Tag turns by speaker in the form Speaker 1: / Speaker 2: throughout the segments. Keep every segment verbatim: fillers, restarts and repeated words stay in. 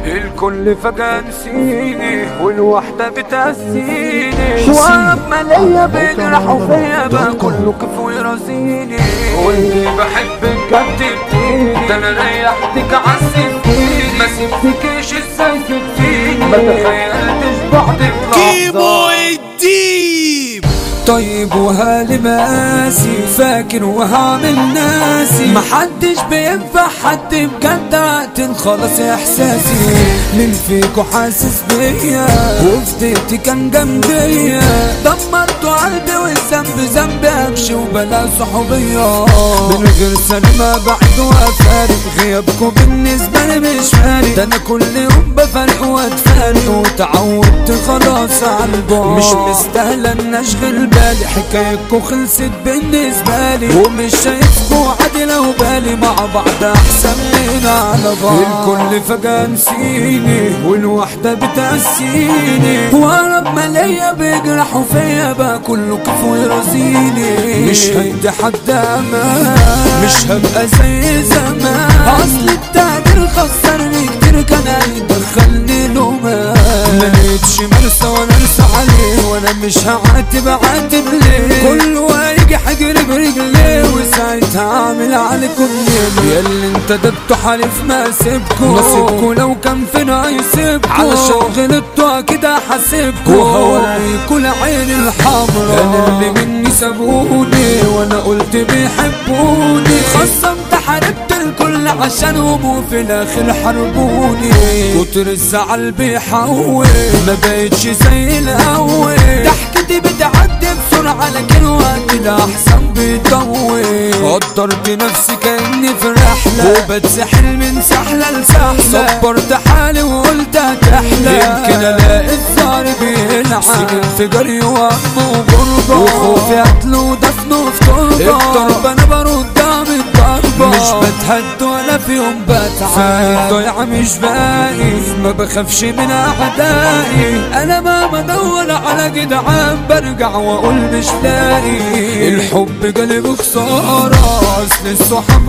Speaker 1: الكل فجأة نسيني والوحدة بتأسيني، وأقرب ما ليا بيجرحوا فيا بقى كله كيف ويرازيني. قولي بحبك كدبتيني، ده أنا ريحتك عذبتيني، ما سبتكيش ازاي سبتيني، ما تخيلتش بعدك لحظة.
Speaker 2: طيب وهالي ماسي فاكر وهعمل ناسي، محدش بينفع حد بجد اقتل خلاص احساسي. مين فيكو حاسس بيا وفضيتي كان جنبيا، دمرتوا قلبي والذنب ذنبي امشي وبلا صحوبية. من غير سلمى بعد وافارق غيابكوا بالنسبة لي مش فارق، ده انا كل يوم بفرق واتفارق وتعودت خلاص عالبعد. مش مستاهلة ان اشغل بالي حكايتكو خلصت بالنسبة لي، ومش شايفكو عادي لو بالي مع بعض احسن من على بعض. الكل فجأة نسيني والوحدة بتأسيني، وأقرب ما ليا بيجرحوا فيا بقى كله كيف ويرازيني. مش هيدي حد امان، مش هبقى زي زمان، اصل التقدير خسرني كتير كان هيدخلني لومان. ملقتش مرسى وانا ارسى عليه، وانا مش هعاتب عاتب ليه، كله هيجي حجر برجليه وساعتها هعمل عليكم ليه. ياللي انتدبتوا حلف ما سيبكوا، نصيبكوا لو كان فينا هيسيبكوا، علشان غلطتوا اكيد هحاسبكوا، وهوريكوا العين الحمرا. انا اللي مني سابوني وانا قلت بيحبوني، خصمت حاربت الكل عشانهم وفي الاخر حربوني. كتر الزعل بيحول ما بقتش زي الاول، ضحكتي بتعدي بسرعة لكن وقتي الاحسن بيطول. قدرت نفسي كأني في رحلة وبتسحل من سحلة لسحلة، صبرت حالي وقلت هتحلى يمكن الاقي الزهر بيلعب. سنين في جري وهم وغربة وخوفي قتل ودفن في تربة، الضرب انا برد من الضربة، مش بتهد ولا في يوم بتعب، ضيعة مش باقي ما بخافش من اعدائي. انا ما بدور على جدعان برجع واقول مش لاقي، الحب جالي خسارة اصل الصحاب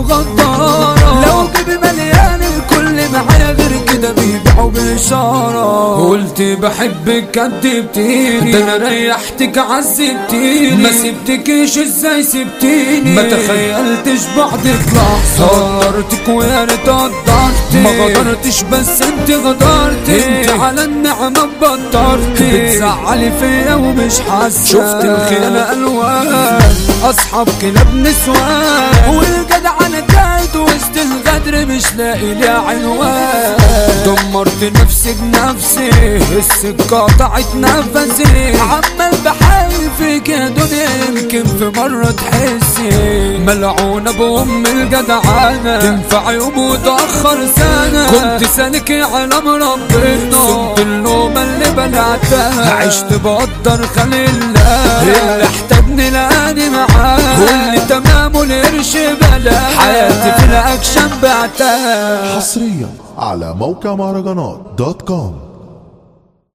Speaker 2: غدارة، لو جيبي مليان الكل معايا غير كده بيبيعوا بإشارة. قلت بحبك كدبتيني، ده انا ريحتك عذبتيني، ما سبتكيش ازاي سبتيني، ما تخيلتش بعدك لحظة. قدرتك ويا ريت قدرتي، ما غدرتش بس انت غدرتي، انت على النعمة بطرتي، بتزعلي فيا ومش حاسة. شفت الخيانة الوان اصحاب كلاب نسوان، والجدع انا تايت وسط الغدر مش لاقي لي عنوان. دمرت نفسي بنفسي السكة قطعت نفسي، عمال بحاول فيك يا دنيا يمكن في مرة تحسي. ملعونة بأم الجدعانة تنفع يوم وتأخر سنة، كنت سالكي على مربنا صمت اللومة اللي بلعتها، عشت بقدر خلي الله اللي احتاجني لقاني معاه، واللي تمام والقرش بلا حياتي في الاكشن بعتها.
Speaker 3: حصريا على موقع مهرجانات دوت كوم.